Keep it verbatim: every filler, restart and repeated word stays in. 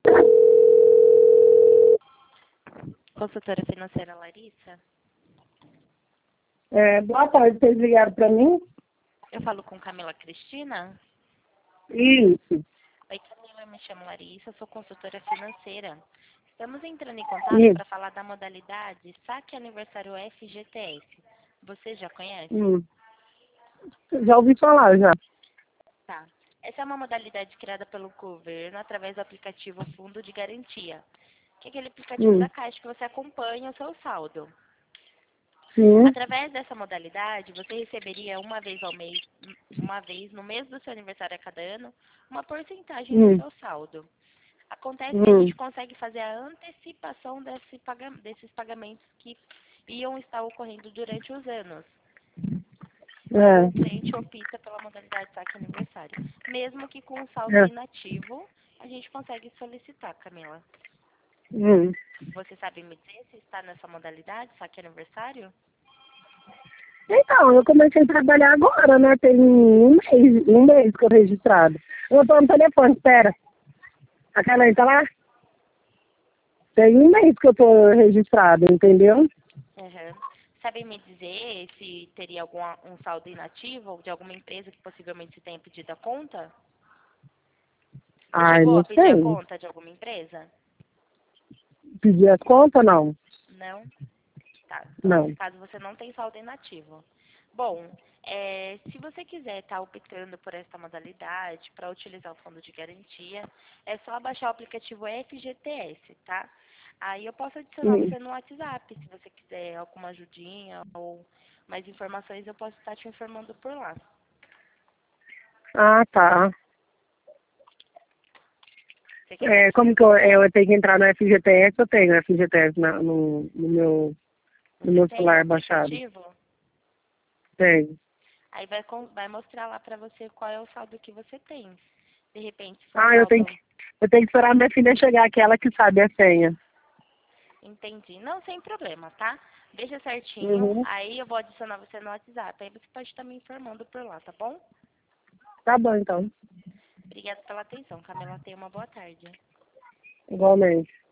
Consultora financeira Larissa. É, boa tarde, vocês ligaram para mim? Eu falo com Camila Cristina. Isso, Oi, Camila, eu me chamo Larissa, sou consultora financeira. Estamos entrando em contato isso. para falar da modalidade Saque Aniversário F G T S. Você já conhece? Hum. Já ouvi falar, já. Tá. Essa é uma modalidade criada pelo governo através do aplicativo Fundo de Garantia, que é aquele aplicativo Hum. da Caixa que você acompanha o seu saldo. Sim. Através dessa modalidade, você receberia uma vez ao mês, uma vez no mês do seu aniversário a cada ano, uma porcentagem do Hum. seu saldo. Acontece que a Hum. gente consegue fazer a antecipação desse paga- desses pagamentos que iam estar ocorrendo durante os anos. Quando o É. cliente opta pela modalidade saque aniversário. Mesmo que com um saldo É. inativo, a gente consegue solicitar, Camila. Hum. Você sabe me dizer se está nessa modalidade, saque aniversário? Então, eu comecei a trabalhar agora, né? Tem um mês, um mês que eu registrado. Eu tô no telefone, espera. A Caneta tá lá? Tem um mês que eu tô registrado, entendeu? Uhum. Sabe me dizer se teria algum um saldo inativo ou de alguma empresa que possivelmente você tenha pedido a conta? Você Ai, chegou não a pedir a sei. conta de alguma empresa? Pedir as contas, não. Não? Tá. Então, nesse Não. caso, você não tem saldo inativo. Bom, é, se você quiser estar optando por essa modalidade para utilizar o fundo de garantia, é só baixar o aplicativo F G T S, tá? Aí eu posso adicionar Hum. você no WhatsApp, se você quiser alguma ajudinha ou mais informações, eu posso estar te informando por lá. Ah, tá. Você quer que eu É, te como que eu, envie eu tenho que entrar no F G T S? Eu tenho F G T S na, no, no, meu, no Você meu tem o celular baixado. aplicativo? Tenho. Aí vai, com- vai mostrar lá para você qual é o saldo que você tem. De repente, se for um Ah, eu tenho saldo. que, eu tenho que esperar minha filha chegar, que é ela que sabe a senha. Entendi. Não, sem problema, tá? Deixa certinho. Uhum. Aí eu vou adicionar você no WhatsApp. Aí você pode estar me informando por lá, tá bom? Tá bom, então. Obrigada pela atenção, Camila. Tenha uma boa tarde. Igualmente.